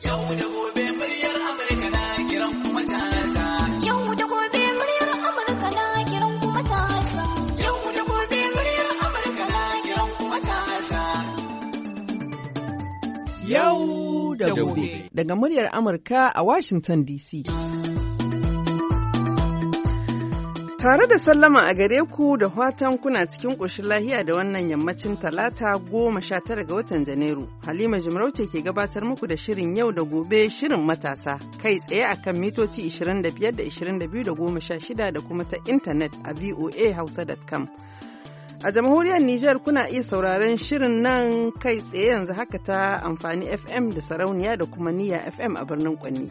Yau da gobe muryar Amurka na kiran kuma matasa. Yau da gobe muryar Amurka na kiran kuma matasa. Yau da gobe muryar Amurka na kiran kuma matasa. Yau da gobe. Daga muryar Amurka a Washington DC. Tare da sallama a gare ku da fatan kuna cikin ƙoshin lahiya da wannan yammacin talata 19 ga watan Janairu. Halima Jimarauce ke gabatar muku da shirin yau da gobe shirin matasa kai tsaye akan mitoci 25 da 22 da 16 da kuma ta intanet a voahausa.com. A jamhuriyar Nijar kuna iya sauraron shirin nan kai tsaye yanzu haka ta amfani FM da sarauniya da kuma niyya FM a birnin Kwanni.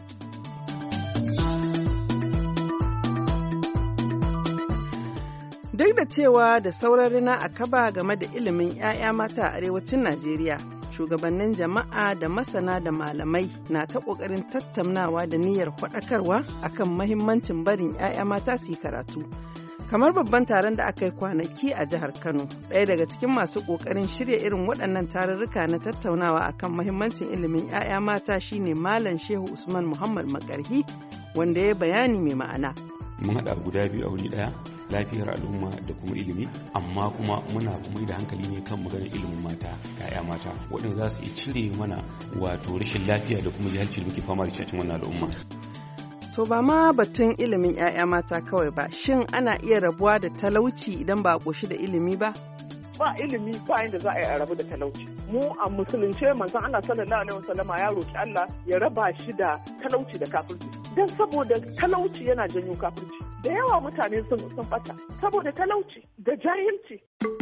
Duk da cewa da sauran rina a kaba game da ilimin 'ya'ya mata a arewacin Najeriya, shugabannin jama'a da masana da malamai na ta ƙoƙarin tattaunawa da niyyar faɗakarwa akan mahimmancin barin 'ya'ya mata su yi karatu. Kamar babban taron da aka yi kwanaki a jihar Kano, ɗaya daga cikin masu ƙoƙarin shirya irin waɗannan tarurruka na tattaunawa akan mahimmancin ilimin 'ya'ya mata shine Malam Shehu Usman Muhammad Makarhi, wanda ya bayani mai ma'ana. Mun haɗa guda biyu a wuri ɗaya, lafiyar al'umma da kuma ilimi, amma kuma muna kuma da hankali ne kan maganar ilimin mata, 'ya'ya mata waɗanda za su iya cire mana wato rashin lafiya da kuma jahilci da muke fama da cikin wannan al'umma. To ba ma batun ilimin 'ya'ya mata kawai ba, shin ana iya rabuwa da talauci idan ba a ƙoshi da ilimi ba? Ba ilimi ba inda za a yi a rabu da talauci. Mu a musulunce manzon Allah sallallahu alaihi wasallama ya roki Allah ya raba shi da talauci da kafirci. Dan saboda talauci yana janyo kafirci. Da yawa mutane sun bata saboda talauci da jahilci.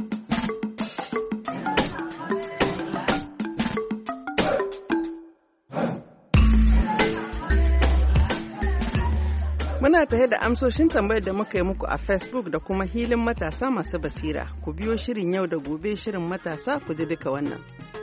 Muna tahe da amsoshin tambayar da muka yi muku a Facebook da kuma hilin matasa masu basira. Ku biyo shirin yau da gobe shirin matasa ku ji duka wannan.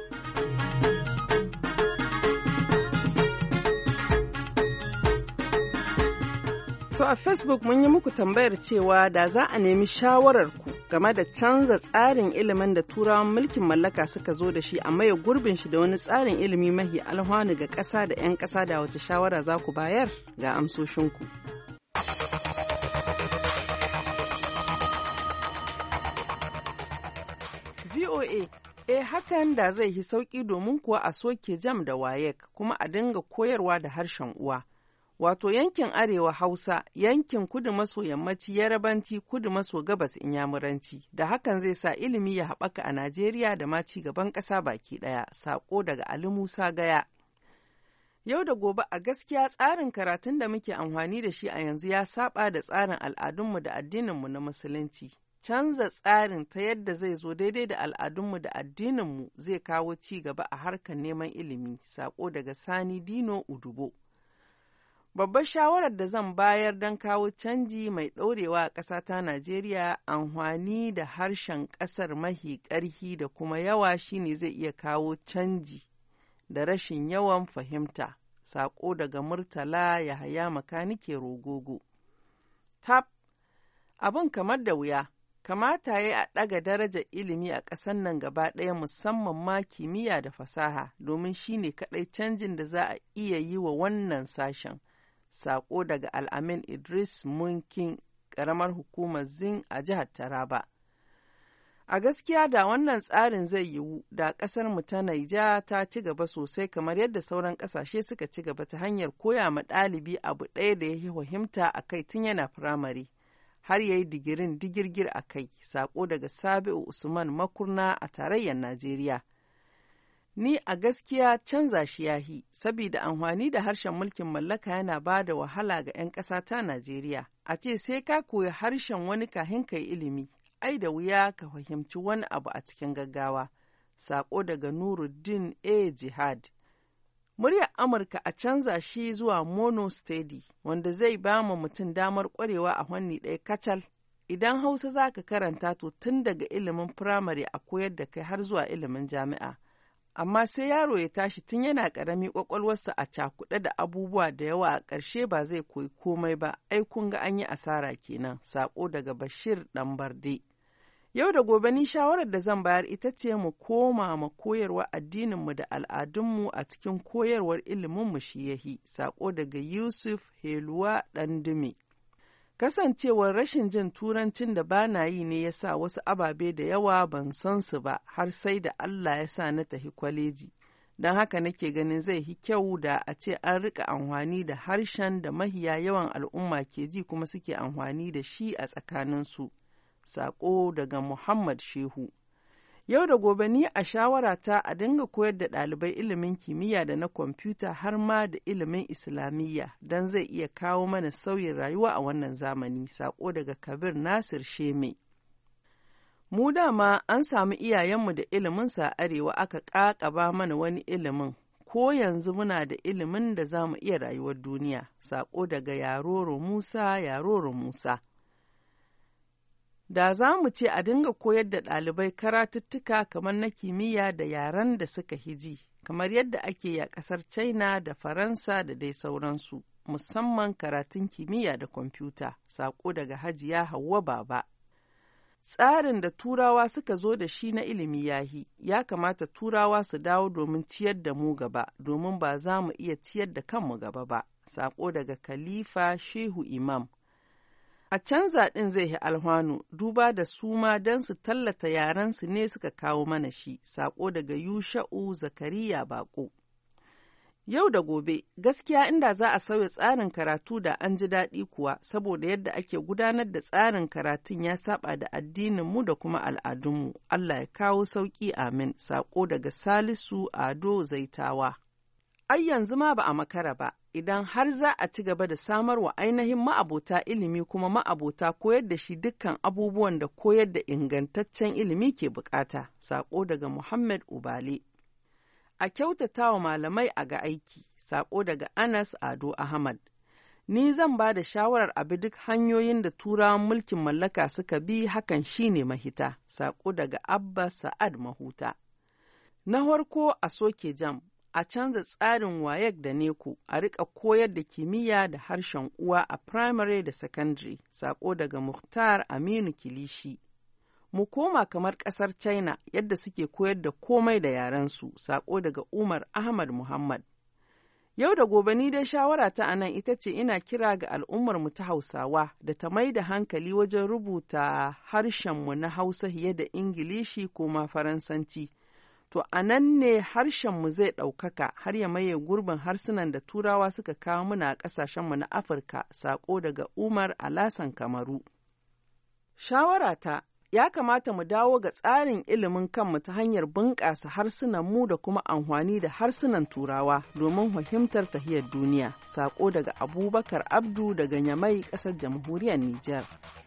To a Facebook mun yi muku tambayar cewa da za a nemi shawararku game da canza tsarin ilimin da turawan mulkin mallaka suka zo da shi a maye gurbin shi da wani tsarin ilimi mahi alhwanu ga ƙasa da 'yan ƙasa, da wace shawara za ku bayar ga amsoshinku. VOA, hakan da zai yi sauƙi domin kuwa a soke jam da wayek kuma a dinga koyarwa da harshen uwa. Wato yankin Arewa Hausa, yankin kudu maso yammaci Yarabanci, kudu maso gabas Inyamuranci, da hakan zai sa ilimi ya haɓaka a Najeriya da ma ci gaban ƙasa baki ɗaya. Saƙo daga Ali Musa Gaya. Yau da gobe a gaskiya tsarin karatun da muke amfani da shi a yanzu ya saba da tsarin al'adunmu da addininmu na Musulunci. Canza tsarin ta yadda zai zo daidai da al'adunmu da addininmu zai kawo ci gaba a harkar neman ilimi. Saƙo daga Sani Dino Udubo. Babbar shawarar da zan bayar don kawo canji mai ɗorewa a ƙasa ta Najeriya, amfani da harshen ƙasar mahi ƙarhi da kuma yawa shine zai iya kawo canji da rashin yawan fahimta. Saƙo daga Murtala Yahaya Makanike Rogogo. Tab, abin kamar da wuya, kamata ya a ɗaga darajar ilimi a ƙasar nan gaba ɗaya, musamman ma kimiyya da fasaha, domin shine kaɗai canjin da za a iya yi wa wannan sashen. Saƙo daga Al'amin Idris Munkin, ƙaramar hukumar Zin a jihar Taraba. A gaskiya da wannan tsarin zai yiwu, da ƙasar mu ta Naija ta ci gaba sosai kamar yadda sauran ƙasashe suka ci gaba ta hanyar koya ma ɗalibi abu ɗaya da ya yi fahimta a kai tun yana firamare, har ya yi digirin digirgir a kai. Saƙo daga Sabi'u Usman Makurna a tarayyar Najeriya. Ni a gaskiya canza shi yahi, saboda amfani da harshen mulkin mallaka yana ba da wahala ga 'yan ƙasa ta Najeriya. A ce sai ka koyi harshen wani kahin kai ilimi, ai da wuya ka fahimci wani abu a cikin gaggawa. Saƙo daga Nuruddin A. Jihad. Muryar Amurka a canza shi zuwa mono steady, wanda zai ba ma mutum damar ƙwarewa a fanni ɗaya kacal. Idan Hausa za ka karanta to tun daga ilimin firamare a koyar da kai har zuwa ilimin jami'a. Amma sai yaro ya tashi tun yana ƙarami ƙwaƙwalwarsa a cakuɗe da abubuwa da yawa, a ƙarshe ba zai koyi komai ba, ai kun ga an yi asara kenan. Saƙo daga Bashir Ɗanbarde. Yau da gobe ni shawarar da zan bayar ita ce mu koma ma koyarwa addininmu da al'adunmu a cikin koyarwar iliminmu shi yahi. Sako daga Yusuf Heluwa Ɗandume. Kasancewar rashin jin turancin da bana yi ne ya sa wasu ababe da yawa ban san su ba har sai da Allah ya sa na tafi kwaleji. Don haka nake ganin zai yi kyau da a ce an rika amfani da harshen da mahiya yawan al'umma ke ji kuma suke amfani da shi a tsakaninsu. Sako daga Muhammad Shehu. Yau da gobe ni a shawarata a dinga koyar da ɗalibai ilimin kimiyya da na kwamfuta har ma da ilimin Islamiyya don zai iya kawo mana sauyin rayuwa a wannan zamani. Sako daga Kabir Nasir Sheme. Mu dama an samu iyayenmu da iliminsa a arewa aka ƙaƙaba mana wani ilimin. Ko yanzu muna da ilimin da za mu iya rayuwar duniya. Sako daga Yaroro Musa. Da za mu ce a dinga koyar da ɗalibai karatuttuka kamar na kimiyya da yaren da suka hiji, kamar yadda ake yi a ƙasar China da Faransa da dai sauransu, musamman karatun kimiyya da kwamfuta. Sako daga Hajiya Hauwa Baba. Tsarin da Turawa suka zo da shi na ilimi yahi, ya kamata Turawa su dawo domin ciyar da mu gaba, domin ba za mu iya ciyar da kanmu gaba ba. Sako daga Khalifa Shehu Imam. A canza ɗin zai yi alhwanu, duba da su ma don su tallata yarensu ne suka kawo mana shi. Sako daga Yusha'u Zakariya Bako. Yau da gobe, gaskiya inda za a sauya tsarin karatu da an ji daɗi kuwa, saboda yadda ake gudanar da tsarin karatun ya saba da addininmu da kuma al'adunmu. Allah ya kawo sauƙi, amin. Sako daga Salisu Ado Zaitawa. Ai yanzu ma ba a makara ba, idan har za a ci gaba da samar wa ainihin ma'abota ilimi kuma ma'abota koyar da shi dukkan abubuwan da koyar da ingantaccen ilimi ke bukata. Sako daga Muhammad Ubale. A kyautata wa malamai a ga aiki. Sako daga Anas Ado Ahmad. Ni zan ba da shawarar abi duk hanyoyin da turawan mulkin mallaka suka bi, hakan shine mahita. Sako daga Abba Sa'ad Mahuta. Na farko a soke jam. A canza tsarin WAEC da NECO, a rika koyar da kimiyya da harshen uwa a primary da secondary. Sako daga Muhtar Aminu Kilishi. Mu koma kamar ƙasar China yadda suke koyar da komai da yarensu. Sako daga Umar Ahmad Muhammad. Yau da gobe ni dai shawara ta anan ita ce ina kira ga al'ummar mu ta Hausawa da ta mai da hankali wajen rubuta harshenmu na Hausa fiye da Ingilishi ko ma Faransanci. To a nan ne harshenmu zai ɗaukaka har ya maye gurbin harsunan da Turawa suka kawo muna a ƙasashenmu na Afirka. Sako daga Umar Alasan Kamaru. Shawarata, ya kamata mu dawo ga tsarin ilimin kanmu ta hanyar bunƙasa harsunanmu da kuma amfani da harsunan Turawa domin fahimtar tahiyar duniya. Sako daga Abubakar Abdu daga Nyamai, ƙasar Jamhuriyar Nijar.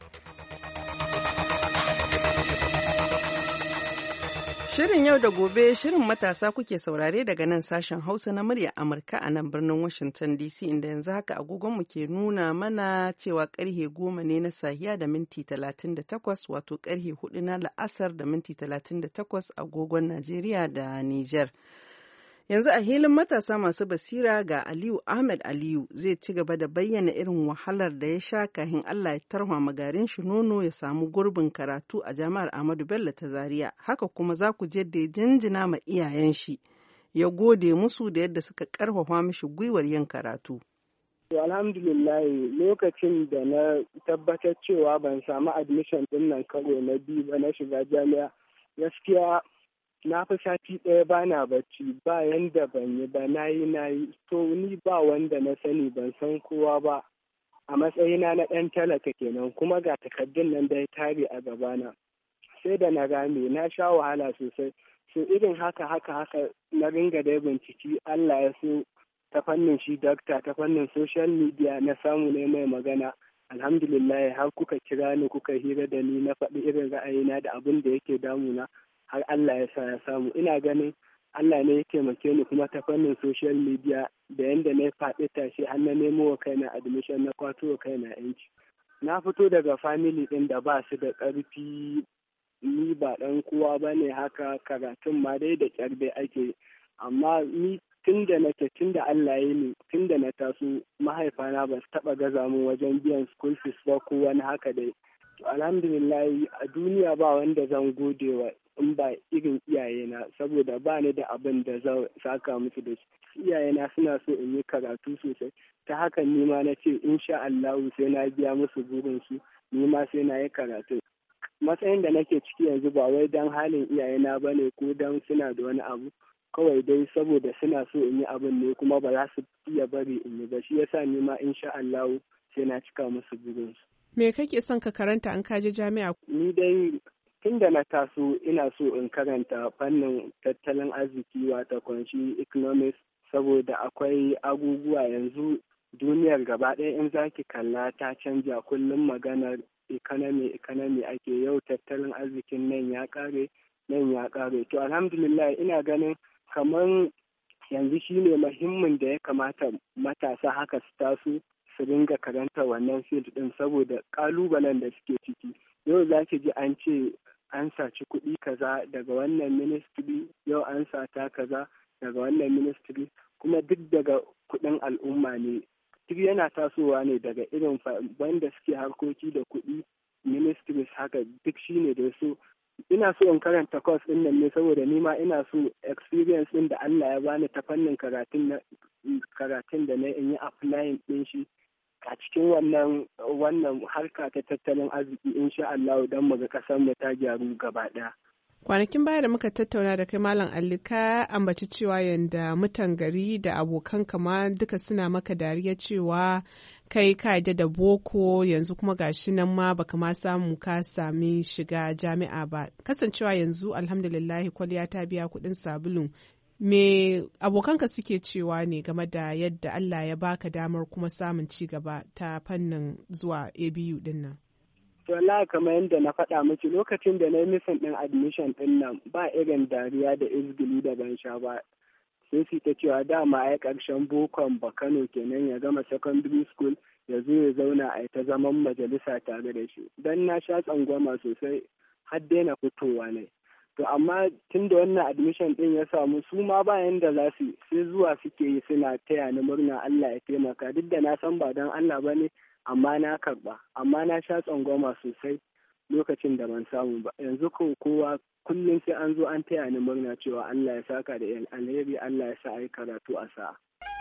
Shirin yau da gobe, shirin matasa kuke saurare daga nan sashen Hausa na murya Amurka a nan birnin Washington DC, inda yanzu haka agogonmu ke nuna mana cewa karhe 10 ne na sahiya da minti 38, wato karhe 4 na la'asar da minti 38 agogon Najeriya da Nijar. Yanzu a hilin matasa masu basira ga Aliyu Ahmed Aliyu zai ci gaba da bayyana irin wahalar da ya sha kahin Allah ya tarwa magarin shi nono ya samu gurbin karatu a jami'ar Ahmadu Bello ta Zaria. Haka kuma za ku je da ya jinjina ma iyayen shi, ya gode musu da yadda suka karfafa mishi gwiwar yin karatu. Alhamdulillah, lokacin da na tabbatar cewa ban samu admission din nan karo na biyu ba na shiga jami'a, gaskiya na fi sati ɗaya ba na bacci, ba yanda ban yi ba, na yi to ni ba wanda na sani, ban san kowa ba a matsayina na ɗan talaka kenan, kuma ga takardun nan da ya tare a gabana. Sai da na game, na sha wahala sosai. So irin haka na ringa dai bincike, Allah ya so ta fannin shi dakta, ta fannin social media na samu ne mai magana. Alhamdulillah, har kuka kira ni kuka hira da ni, na faɗi irin ra'ayina da abin da yake damuna, har Allah ya sa ya samu. Ina ganin Allah ne ya taimake ni kuma ta fannin social media da yanda na faɗi tashi har na nemo wa kaina admission, na kwato wa kaina yanci. Na fito daga family ɗin da ba su da ƙarfi, ni ba ɗan kowa ba ne, haka karatun ma dai da ƙyar dai ake. Amma ni tun da Allah ya ni, tun da na taso, mahaifana ba su taɓa gaza mu wajen biyan school fees ba ko wani haka dai. Alhamdulillah a duniya ba wanda zan gode wa in ba irin iyayena, saboda ba ni da abin da zan saka musu da shi. Iyayena suna so in yi karatu sosai, ta hakan ni ma na ce insha Allahu sai na biya musu burinsu, ni ma sai na yi karatu. Matsayin da nake ciki yanzu ba wai don halin iyayena ba ne ko don suna da wani abu, kawai dai saboda suna so in yi abin ne kuma ba za su iya bari in yi ba, shi yasa ni ma insha Allahu sai na cika musu burinsu. Me kake son ka karanta an kaje jami'a? Ni dai tun da na taso ina so in karanta fannin tattalin arziki wata kunshi economics, saboda akwai abubuwa yanzu duniyar gaba ɗaya in zaki kalla ta canja, kullum maganar economy ake, yau tattalin arzikin nan ya ƙare. To alhamdulillah ina ganin kamar yanzu shine muhimmin da ya kamata matasa haka su taso su dinga karanta wannan field din, saboda ƙalubalen da suke ciki. Yau za ki ji an ce an saci kuɗi kaza daga wannan ministry, yau an sata kaza daga wannan ministry, kuma duk daga kuɗin al'umma ne. Duk yana tasowa ne daga irin wanda suke harkoki da kuɗi, ministries haka, duk shine da su. Ina so in karanta course ɗin nan ne saboda ni ma ina so experience ɗin da Allah ya bani ta fannin karatun da na in yi applying ɗin shi a cikin wannan harka ta tattalin arziki insha Allah don mu ga kasar mu ta gyaru gaba ɗaya. Kwanakin baya da muka tattauna da kai Malam Ali, ka ambaci cewa yanda mutan gari da abokan kama duka suna maka dariya cewa kai ka yadda da boko, yanzu kuma gashi nan ma baka ma samu ka sami shiga jami'a ba. Kasancewa yanzu alhamdulillah kwalliya ta biya kuɗin sabulu. Me abokanka suke cewa ne game da yadda Allah ya baka damar kuma samun ci gaba ta fannin zuwa ABU din nan? Wallahi kamar yadda na faɗa miki, lokacin da na yi misin ɗin admission ɗin nan ba irin dariya da izgili da ban sha ba. Sai su ta cewa dama ai ƙarshen bokon ba Kano kenan ya gama secondary school ya zo ya zauna a ta zaman majalisa tare da shi. Dan na sha tsangwama sosai har daina fitowa ne. To amma tun da wannan admission ɗin ya samu, su ma bayan da za su sai zuwa suke yi suna taya ni murna Allah ya taimaka, duk da na san ba don Allah ba ne, amma na karɓa, amma na sha tsangwama sosai lokacin da ban samu ba. Yanzu kowa kullum sai an zo an taya ni murna cewa Allah ya saka da alheri, Allah ya sa a yi karatu a sa'a.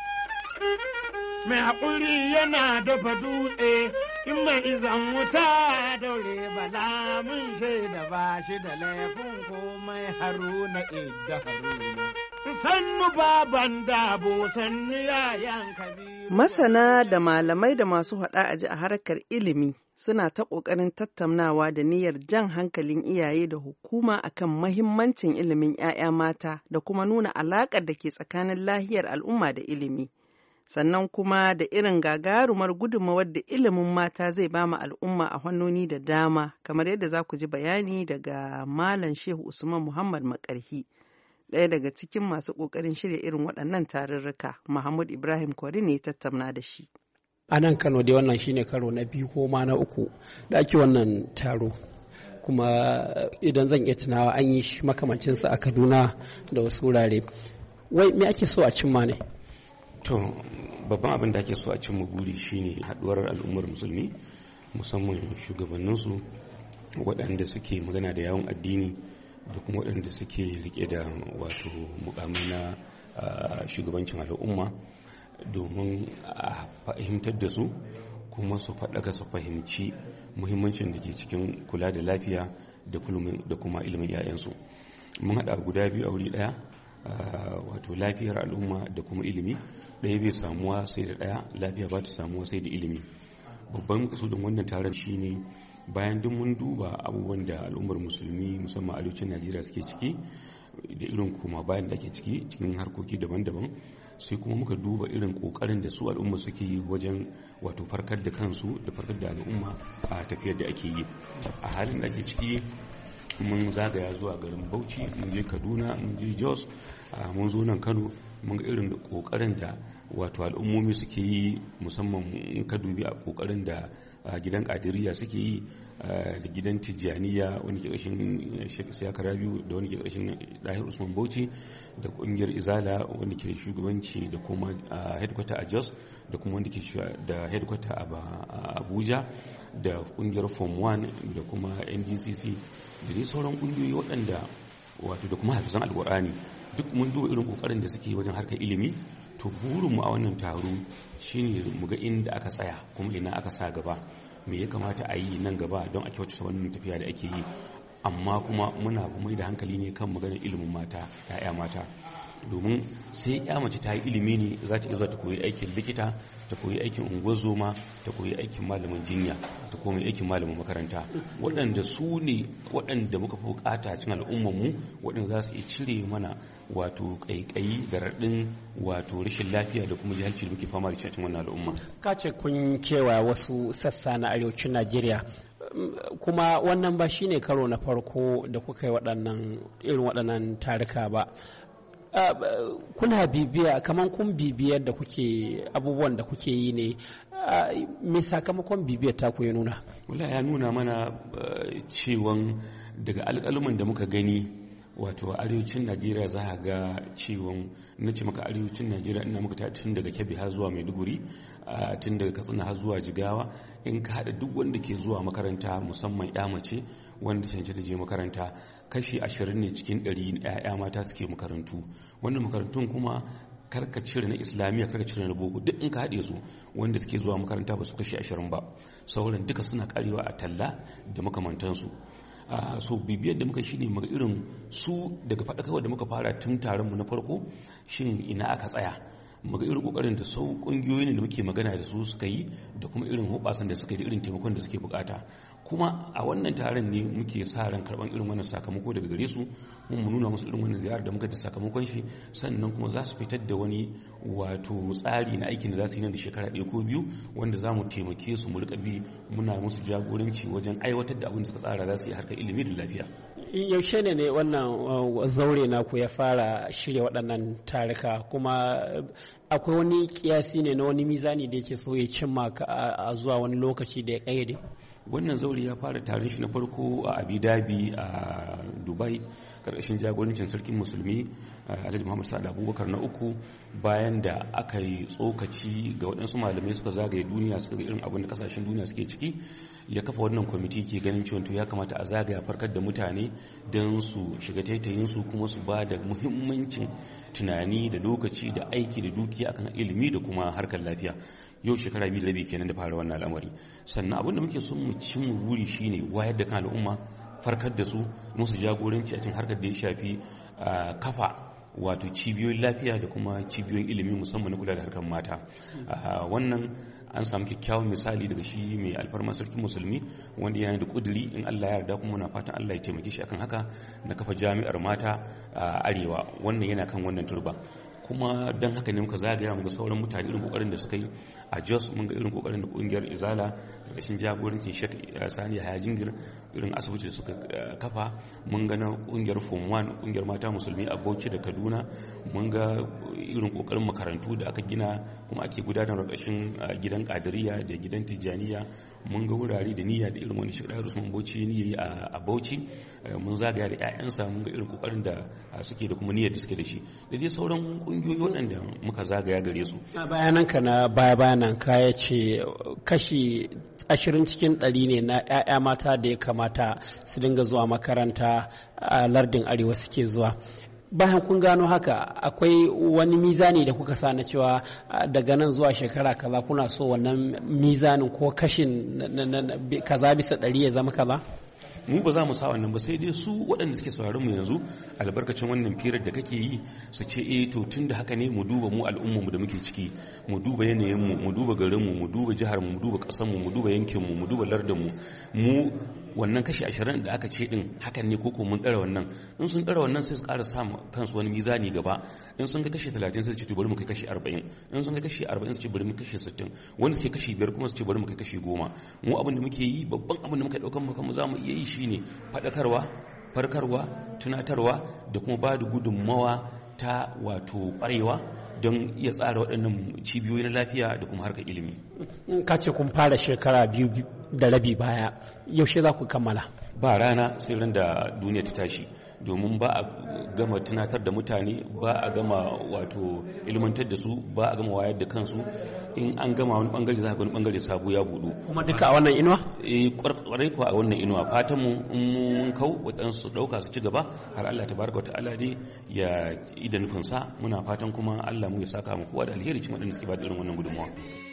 Mai haƙuri yana dafa dutse, in mai izan wuta daure bala mun shaida ba shi da laifin komai Haruna idda Haruna. Sannu baban dabo sannu yayan Kabiru. Masana da malamai da masu haɗa aji a harkar ilimi suna ta ƙoƙarin tattaunawa da niyyar jan hankalin iyaye da hukuma akan mahimmancin ilimin 'ya'ya mata da kuma nuna alaƙar da ke tsakanin lahiyar al'umma da ilimi. Sannan kuma da irin gagarumar gudunmawar da ilimin mata zai ba ma al'umma a fannoni da dama, kamar yadda za ku ji bayani daga Malam Shehu Usman Muhammad Makarhi, ɗaya daga cikin masu ƙoƙarin shirya irin waɗannan tarurruka. Mahmud Ibrahim Kwari ne tattauna da shi. A nan Kano dai wannan shine karo na biyu ko ma na uku da ake wannan taro, kuma idan zan iya tunawa an yi makamancinsa a Kaduna da wasu wurare. Wai me ake so a cimma ne? To babban abin da ake so a cimma buri shine haɗuwar al'ummar musulmi, musamman shugabanninsu waɗanda suke magana da yawon addini da kuma waɗanda suke rike da wato mukamai na shugabancin al'umma, domin a fahimtar da su kuma su faɗaka su fahimci muhimmancin da ke cikin kula da lafiya da kuma ilimin 'ya'yansu. Mun haɗa guda biyu a wuri ɗaya, wato lafiyar al'umma da kuma ilimi. Ɗaya bai samuwa sai da ɗaya, lafiya ba ta samuwa sai da ilimi. Babban kasudin wannan taron shine bayan duk mun duba abubuwan da al'ummar musulmi musamman arewacin Najeriya suke ciki da irin kuma bayan da ake ciki cikin harkoki daban-daban, sai kuma muka duba irin kokarin da su al'umma suke yi wajen wato farkar da kansu da farkar da al'umma a tafiyar da ake yi. A halin da ake ciki mun zagaya zuwa garin Bauchi, mun je Kaduna, mun je Jos, mun zo nan Kano, mun ga irin kokarin da wato al'ummomi suke yi, musamman in ka dubi a kokarin da gidan kadiriya suke yi, da gidan tijjaniya wani ke ƙarshen Sheikh Siyaka Rabiu da wani ke ƙarshen Dahir Usman Bauchi, da ƙungiyar Izala wanda ke da shugabanci da kuma headquarter a Jos, da kuma wanda ke da headquarter a Abuja, da ƙungiyar Form 1 da kuma NDCC da dai sauran ƙungiyoyi waɗanda wato da kuma hafizan alƙur'ani. Duk mun duba irin ƙoƙarin da suke wajen harkar ilimi. To burinmu a wannan taro shine mu ga inda aka tsaya kuma ina aka sa gaba, me ya kamata a yi nan gaba don a kyautata wannan tafiya da ake yi. Amma kuma muna mai da hankali ne kan maganar ilimin mata, 'ya'ya mata, domin sai ya mace ta yi ilimi ne za ta iya zuwa ta koyi aikin likita, ta koyi aikin unguwar ta koyi aikin malamin jinya, ta koyi aikin malamin makaranta, waɗanda su ne waɗanda muka fi bukata cikin al'ummarmu, waɗanda za su iya cire mana wato ƙaiƙayi da raɗin wato rashin lafiya da kuma jahilci da muke fama da cikin wannan al'umma. Ka ce kun kewa wasu sassa na arewacin Najeriya, kuma wannan ba shine karo na farko da kuka yi irin waɗannan tarika ba. Kuna bibiya, kamar kun bibiyar da kuke abubuwan da kuke yi ne, me sakamakon bibiyar ta ku ya nuna? Wala ya nuna mana cewan daga alƙaluman da muka gani, wato arewacin Najeriya za a ga cewan, na ce maka arewacin Najeriya ina muka tun daga Kebbi har zuwa Maiduguri, tun daga Katsina har zuwa Jigawa, in ka haɗa duk wanda ke zuwa makaranta musamman ya mace wanda cancanci da je makaranta, kashi 20 ne cikin 100 'ya'ya mata suke makarantu. Wannan makarantun kuma karka cire na islamiyya, karka cire na boko, duk in ka haɗe su wanda suke zuwa makaranta ba su kashi 20 ba, sauran duka suna karewa a talla da makamantansu. So bibiyar da muka shine muga irin su daga faɗakarwa da muka fara tun taron mu na farko, shin ina aka tsaya, muga irin kokarin da sau kungiyoyin da muke magana da su suka yi, da kuma irin hoɓasan da suka yi, da irin taimakon da suke bukata. Kuma a wannan taron ne muke sa ran karban irin wannan sakamako daga gare su, mu nuna musu irin wannan ziyarar da muka da sakamakon shi, sannan kuma za su fitar da wani wato tsari na aikin da za su yi nan da shekara 1 ko 2, wanda za mu taimake su mu rika bi muna musu jagoranci wajen aiwatar da abin da suka tsara za su yi harkar ilimi da lafiya. Yaushe ne wannan zaure naku ya fara shirya waɗannan tarika, kuma akwai wani kiyasi ne na wani mizani da yake so ya cimma a zuwa wani lokaci da ya kayyade? Wannan zaure ya fara taron shi na farko a Abu Dhabi a Dubai, karkashin jagorancin sarkin musulmi Alhaji Muhammad Sa'ad Abubakar na 3, bayan da aka yi tsokaci ga waɗansu malamai suka zagaye duniya suka ga irin abin da kasashen duniya suke ciki, ya kafa wannan kwamiti ke ganin cewa to ya kamata a zagaya farkar da mutane don su shiga taitayin su, kuma su ba da muhimmancin tunani da lokaci da aiki da dukiya akan ilimi da kuma harkar lafiya. Yau shekara 2 da rabi kenan da fara wannan al'amari. Sannan abin da muke son mu cin mu buri shine wayar da kan al'umma, farkar da su, musu jagoranci a cikin harkar da ya shafi kafa wato cibiyoyin lafiya da kuma cibiyoyin ilimi musamman na kula da harkar mata. Wannan an samu kyakkyawan misali daga shi mai alfarma sarkin musulmi, wanda yana da kuduri in Allah ya yarda, kuma muna fatan Allah ya taimake shi akan haka, na kafa jami'ar mata a arewa. Wannan yana kan wannan turba, kuma don haka ne muka zagaya muga sauran mutane irin kokarin da suka yi a Jos. Mun ga irin kokarin da kungiyar Izala karkashin jagorancin Sheikh Sani Yahaya Jingir, irin asibiti da suka kafa. Mun ga na kungiyar Form 1, kungiyar mata musulmi a Bauchi da Kaduna. Mun ga irin kokarin makarantu da aka gina kuma ake gudanar karkashin gidan Kadiriya da gidan Tijjaniya. Mun ga wurare da niyya da irin wani Sheikh Usman Bauchi niyya a Bauchi. Mun zagaya da ƴaƴansa, mun ga irin kokarin da suke da kuma niyyar da suke da shi, da dai sauran kungiyoyi waɗanda muka zagaya gare su. Bayananka na bayanan ka ya ce kashi 20 cikin 100 ne na 'ya'ya mata da ya kamata su dinga zuwa makaranta a lardin arewa suke zuwa. Bayan kun gano haka, akwai wani mizani da kuka sa na cewa daga nan zuwa shekara kaza kuna so wannan mizanin ko kashin kaza bisa 100 ya zama kaza? Mu ba za mu sa wannan ba, sai dai su waɗanda suke sauraron mu yanzu albarkacin wannan firar da kake yi su ce to tunda haka ne mu duba mu al'ummar mu da muke ciki, mu duba yanayin mu duba garin mu duba jihar mu duba ƙasar mu duba yankin mu duba lardin mu wannan kashi 20 da aka ce din hakan ne koko mun dara wannan. In sun dara wannan sai su ƙara sa kansu wani mizani gaba, in sun ga kashi 30 sai su ce to bari mu kai kashi 40, in sun ga kashi 40 su ce bari mu kashi 60, wanda suke kashi 5 kuma su ce bari mu kai kashi 10. Mu abin da muke yi, babban abin da muka daukan mu kanmu za mu iya yi shine faɗakarwa, farkarwa, tunatarwa da kuma ba da gudunmawa ta wato ƙwarewa don iya tsara waɗannan cibiyoyi na lafiya da kuma harkar ilimi. Ka ce kun fara shekara 2 da rabi baya, yaushe za ku kammala? Ba rana sai ran da duniya ta tashi, domin ba a gama tunatar da mutane, ba a gama wato ilmantar da su, ba a gama wayar da kansu. In an gama wani bangare za ka wani bangare sabo ya budu. Kuma duka a wannan inuwa? Kwarai kuwa a wannan inuwa. Fatan mu in mun kau waɗansu su ɗauka su ci gaba har Allah tabaraka wa ta'ala dai ya ida nufin sa. Muna fatan kuma Allah mu ya saka mu kowa da alheri cikin waɗanda suke ba da irin wannan gudunmawa.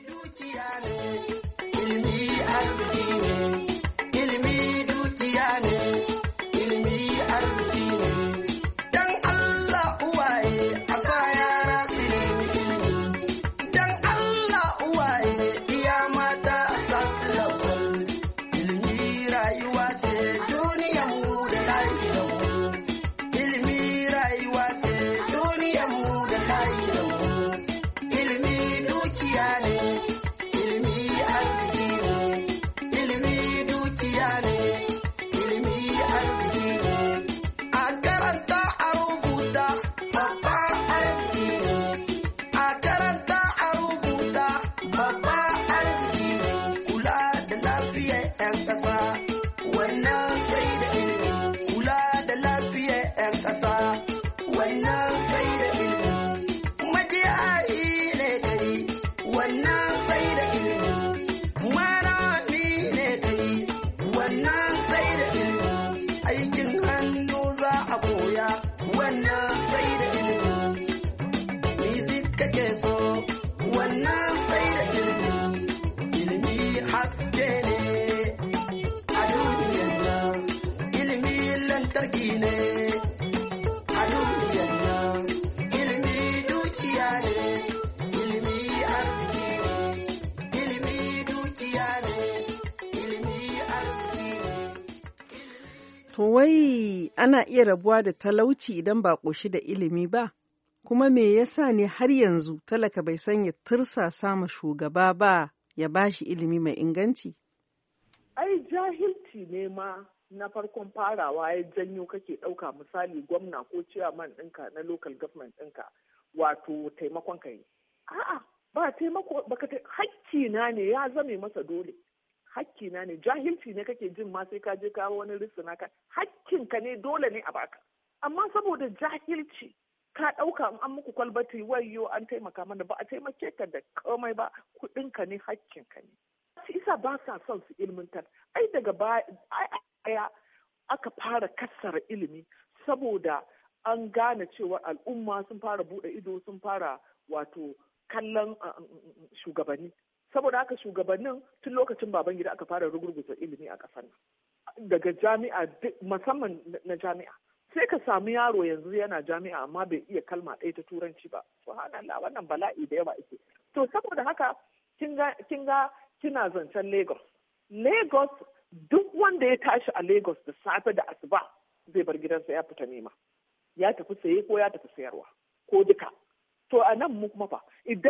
Ilimi arziki ne, ilimi dukiya ne, ilimi arziki ne. Dan Allah uwaye a sa yara su nemi ilimi. Dan Allah uwaye iya mata a sa su lawal. Ilimi rayuwa ce duniyar mu da lahirar mu. Ilimi rayuwa ce duniyar mu da lahirar mu. Ilimi dukiya ne. To wai ana iya rabuwa da talauci idan ba ƙoshi da ilimi ba? Kuma me yasa ne har yanzu talaka bai sanya tursasa ma shugaba ba ya bashi ilimi mai inganci? Ai jahilci ne ma na farkon farawa ya janyo kake ɗauka misali gwamna ko ciyaman ɗinka na local government ɗinka wato taimakon ka yi. A'a ba taimako hakki na ne ya zame masa dole. Hakki na ne jahilci ne kake jin ma sai ka je kawo wani risina ka hakkin ka ne dole ne a baka. Amma saboda jahilci ka ɗauka an muku kwalbati wayo an taimaka mana ba a taimake ka da komai ba kuɗin ka ne hakkin ka ne. Shi isa ba sa son su ilmantar. Ai daga baya aka fara kassara ilimi saboda an gane cewa al'umma sun fara buɗe ido sun fara wato kallon shugabanni. Saboda haka shugabannin tun lokacin Babangida aka fara rugurguza ilimi a ƙasar nan. Daga jami'a musamman na jami'a. Sai ka samu yaro yanzu yana jami'a amma bai iya kalma ɗaya ta turanci ba. Subhanallah wannan bala'i da yawa ake. To saboda haka kin ga kina zancen Lagos. Lagos duk wanda ya tashi a Lagos da safe da asuba zai bar gidansa ya fita nema. Ya tafi saye ko ya tafi sayarwa ko duka. To a nan mu kuma fa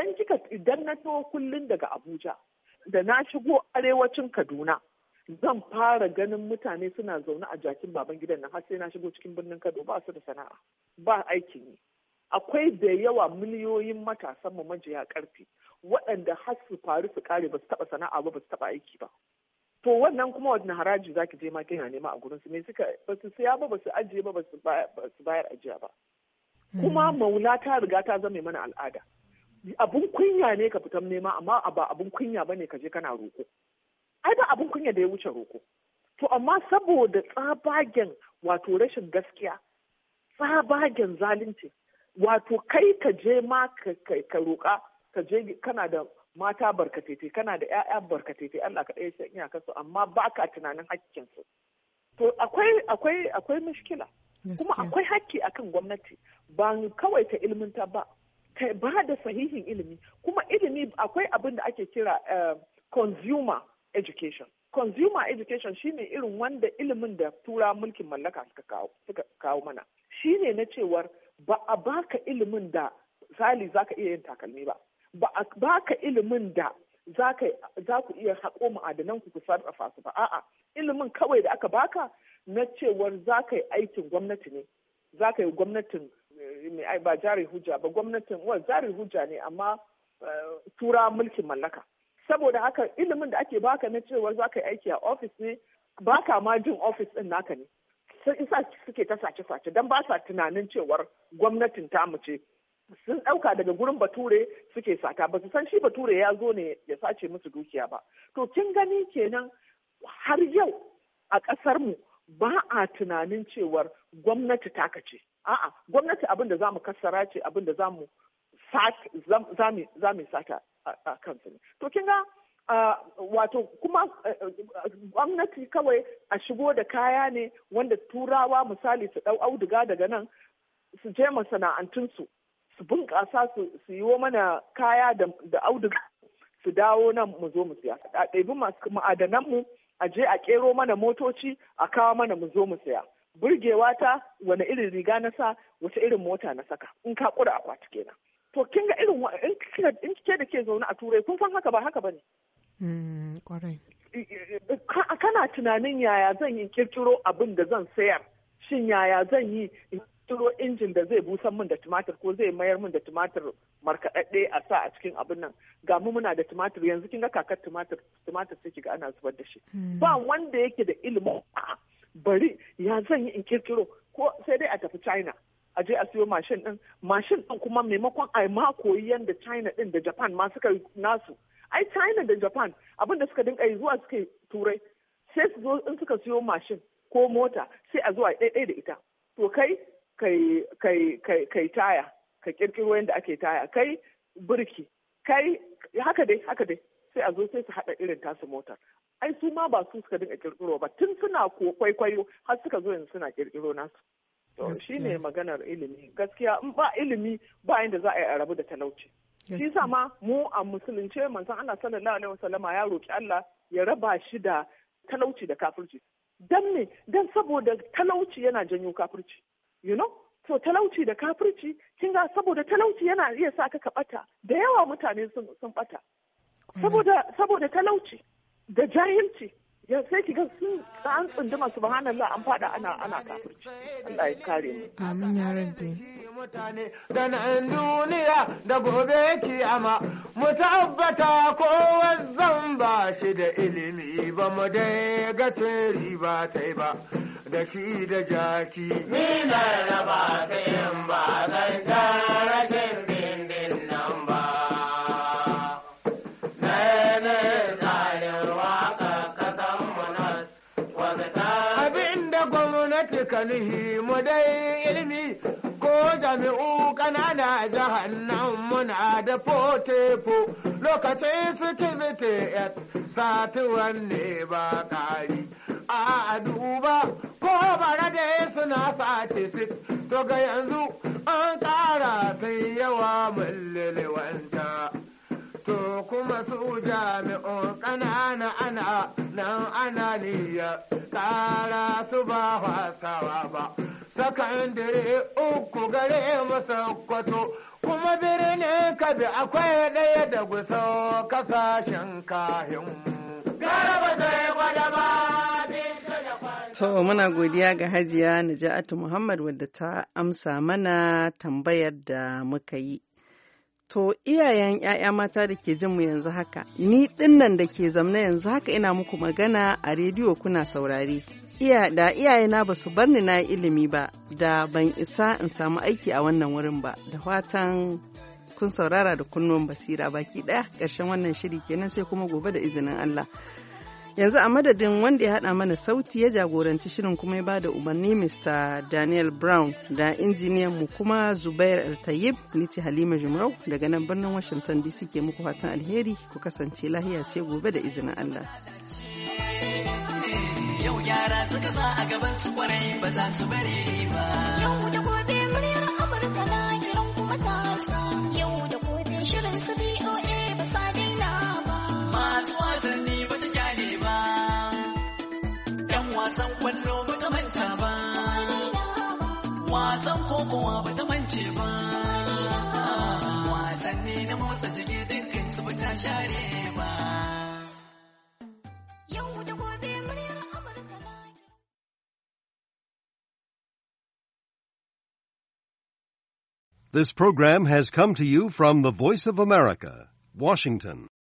idan na taho kullun daga Abuja da na shigo arewacin Kaduna zan fara ganin mutane suna zaune a jakin baban gidan nan har sai na shigo cikin birnin Kano ba su da sana'a ba aikin yi. Akwai da yawa miliyoyin matasan mu majiya karfi waɗanda har su faru su kare ba su taɓa sana'a ba su taɓa aiki ba. To wannan kuma wani haraji zaki je ma kina nema a gurin su me suka ba su siya ba su ajiye ba su bayar ajiya ba. Kuma maula ta riga ta zame mana al'ada. Abun kunya ne ka fitan nema amma ba abun kunya bane ka je kana roko. Ai ba abun kunya da ya wuce roko. To amma saboda tsabagen wato rashin gaskiya, tsabagen zalunci, wato kai ka je ma ka roka ka je kana da mata barkatete kana da 'ya'ya barkatete Allah ka ɗaya san iyakarsu amma baka tunanin hakkinsu. To akwai mushkila. Kuma akwai hakki akan gwamnati ba kawai ta ilminta ba ta ba da sahihin ilimi kuma ilimi akwai abin da ake kira consumer education. Consumer education shine irin wanda ilimin da tura mulkin mallaka suka kawo mana shine na cewar ba a baka ilimin da misali zaka iya yin takalmi ba a baka ilimin da za ku iya haƙo ma'adanan ku sarrafa su ba a'a ilimin kawai da aka baka na cewar za ka yi aikin gwamnati ne za ka yi gwamnatin ba jari hujja ba, gwamnatin jari hujja ne amma tura mulkin mallaka. Saboda haka ilimin da ake baka na cewa za ka yi aiki a ofis ne, baka ma jin ofis ɗin naka ne. Sai isa suke ta sace-sace don ba sa tunanin cewar gwamnatin tamu ce. Sun ɗauka daga gurin bature suke sata, ba su san shi bature ya zo ne ya sace musu dukiya ba. To kin gani kenan har yau a ƙasar mu ba a tunanin cewar gwamnati taka ce. A'a, gwamnati abin da za mu kassara ce, abin da za mu sata a kansu ne. To kin ga wato kuma gwamnati kawai a shigo da kaya ne wanda turawa misali su ɗau auduga daga nan su je masana'antunsu su bunƙasa su yi mana kaya da auduga su dawo nan mu zo mu siya. A ɗebi masu ma'adananmu a je a ƙero mana motoci a kawo mana mu zo mu siya. Burgewa ta wani irin riga na sa, wata irin mota na saka, in ka ƙura akwati kenan. To kin ga irin in ke da ke zaune a turai kun san haka ba haka ba ne. Kwarai. Kana tunanin yaya zan yi kirkiro abin da zan sayar, shin yaya zan yi kirkiro injin da zai busan min da tumatir ko zai mayar min da tumatir markaɗaɗɗe a sa a cikin abin nan. Ga mu muna da tumatir yanzu kin ga kakar tumatir sai kiga ana zubar da shi. Ba wanda yake da ilimin bari ya zan yi in kirkiro ko sai dai a tafi China a je a siyo mashin din kuma maimakon a ma koyi yanda China din da Japan ma suka nasu. Ai China da Japan abin da suka dinka yi zuwa suka turai sai su zo in suka siyo mashin ko mota sai a zuwa ɗaiɗai da ita. To kai taya ka kirkiro yanda ake taya, kai birki, kai haka dai sai a zo sai su haɗa irin tasu motar. Ai su ma ba su suka dinga kirkiro ba, tun suna kwaikwayo har suka zo yanzu suna kirkiro nasu. To shi ne maganar ilimi. Gaskiya in ba ilimi ba inda za a yi a rabu da talauci. Shi sa ma mu a musulunce manzon Allah sallallahu alaihi wasallama ya roki Allah ya raba shi da talauci da kafirci. Dan me? Dan saboda talauci yana janyo kafirci. You know? To talauci da kafirci kin ga saboda talauci yana iya sa ka bata. Da yawa mutane sun bata. Saboda talauci da jahilci ya sai ki ga sun an tsunduma subhanallah an fada ana kafirci. Allah ya kare mu. Amin ya rabbi. Mutane da nan duniya da gobe kiyama mu tabbata ko zan ba shi da ilimi ba mu dai ga riba tai ba da shi da jaki ni na raba ta yin ba zan tara din nan ba. Kanihi mu dai ilimi ko jami'u kanana jahannan muna da fotefo lokacin fitimite satuwan ne ba kari a duba ko bara da suna sace su to ga yanzu an kara sai yawa mullilwanta to kuma su jami'un kanana ana niyya kara su ba fasawa ba sakandare uku gare masa kwato kuma birnin kabi akwai ɗaya da gusa kasashen kahin garaba zai gwada ba. To muna godiya ga Hajiya Naja'atu Muhammad wadda ta amsa mana tambayar da muka yi. To iyayen ‘ya'ya mata da ke jinmu yanzu haka, ni ɗinnan da ke zamna yanzu haka ina muku magana a rediyo kuna saurare. Da iyayena ba su bar ni na ilimi ba, da ban isa in samu aiki a wannan wurin ba, da fatan kun saurara da kunnuwan basira baki ɗaya ƙarshen wannan shiri kenan sai kuma gobe da izinin Allah. Yanzu a madadin wanda ya haɗa mana sauti ya jagoranci shirin kuma ya bada umarni Mr. Daniel Brown da injiniyan mu kuma Zubair El-Tayyib, ni ce Halima Jumrau daga nan birnin Washington DC ke muku fatan alheri ku kasance lahiya sai gobe da izinin Allah. Yau yara suka sa a gaban su kwarai ba za su bari ba. Yau da gobe muryar Amurka na kiran kuma ta yau da gobe shirin su BOA ba sa daina ba. Masu wasanni ba ta kyale ba. Yan wasan kwallo ba ta manta ba. Wasan kokowa ba ta mance ba. Wasanni na motsa jiki dukkan su ba ta share ba. This program has come to you from the Voice of America, Washington.